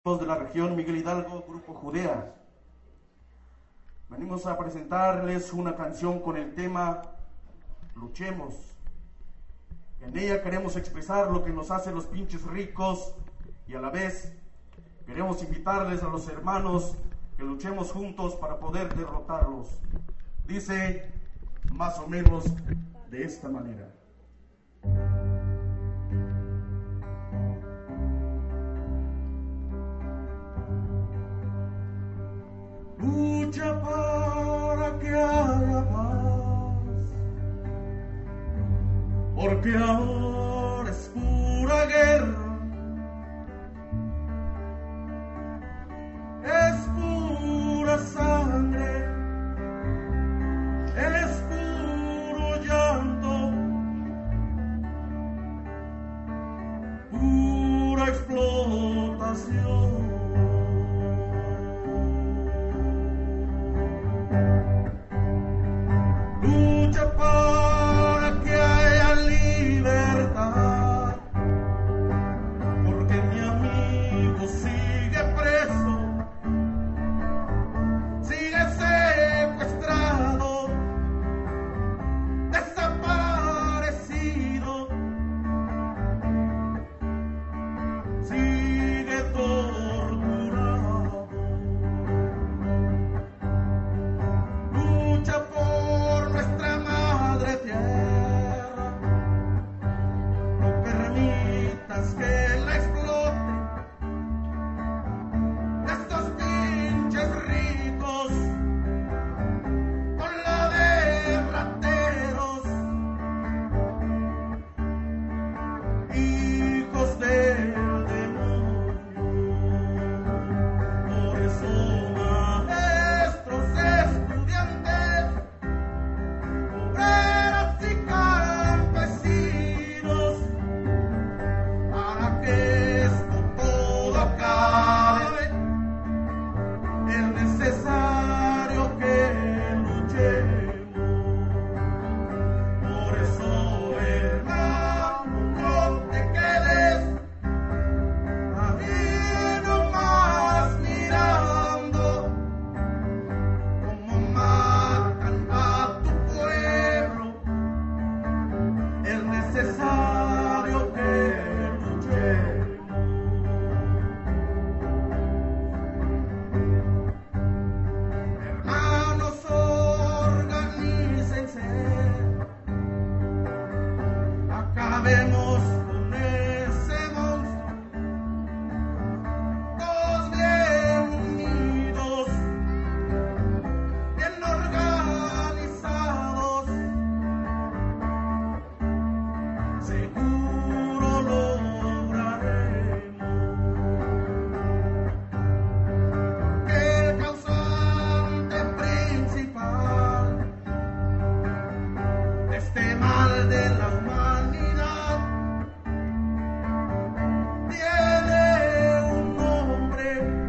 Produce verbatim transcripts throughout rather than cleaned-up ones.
de la región Miguel Hidalgo, Grupo Judea. Venimos a presentarles una canción con el tema Luchemos. En ella queremos expresar lo que nos hace los pinches ricos y a la vez queremos invitarles a los hermanos que luchemos juntos para poder derrotarlos. Dice más o menos de esta manera. Lucha para que haya paz, porque ahora es pura guerra, es pura sangre, es puro llanto, pura explotación. Lucha para que haya libertad, porque mi amigo sigue preso, sigue secuestrado, desaparecido, sigue torturado. Lucha por nuestra madre tierra, no permitas que la explote estos pinches ricos con la de rateros, hijos del demonio. Por eso maestros, estudiantes, obreros y campesinos, para que esto todo acabe, es necesario que luchemos. Por eso, hermano, no te quedes ahí nomás mirando cómo matan a tu pueblo. Es necesario que luchemos. Hermanos, organícense, acabemos con ese monstruo, todos bien unidos, bien organizados, seguro lograremos que el causante principal de este mal de la humanidad tiene un nombre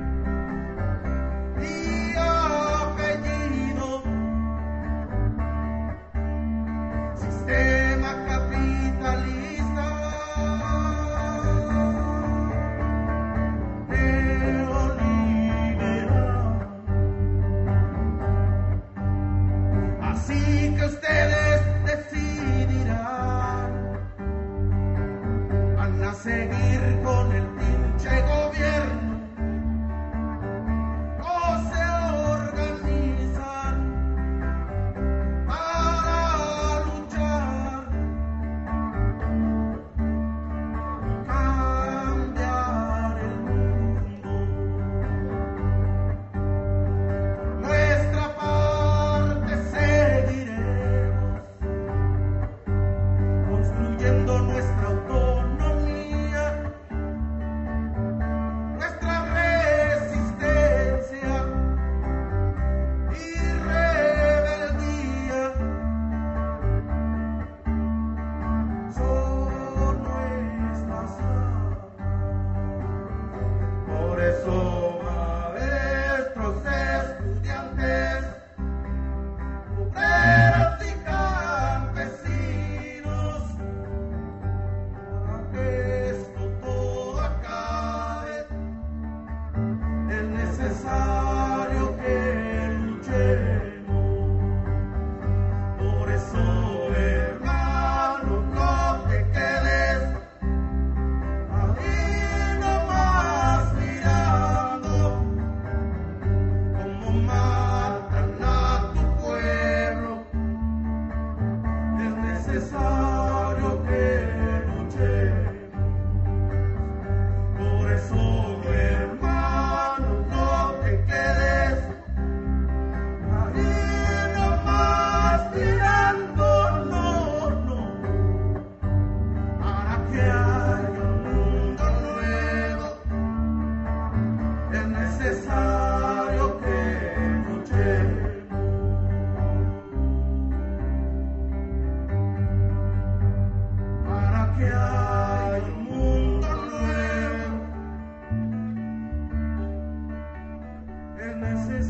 y apellido: sistema capitalista neoliberal. Así que ustedes decidirán, van a seguir con el pinche gobierno o se organizan para luchar y cambiar el mundo. Por nuestra parte seguiremos construyendo nuestra autonomía, nuestra resistencia y rebeldía. Son nuestras armas. Por eso, maestros, estudiantes, obreros y campesinos, para que esto todo acabe, necesario que luchemos. Por eso, hermano, no te quedes ahí nomás mirando cómo matan a tu pueblo. Es necesario que luchemos. Por eso, hermano, no te quedes ahí nomás mirando, no, no, para que haya un mundo nuevo. Es necesario que luchemos. Para que haya un mundo nuevo. Es necesario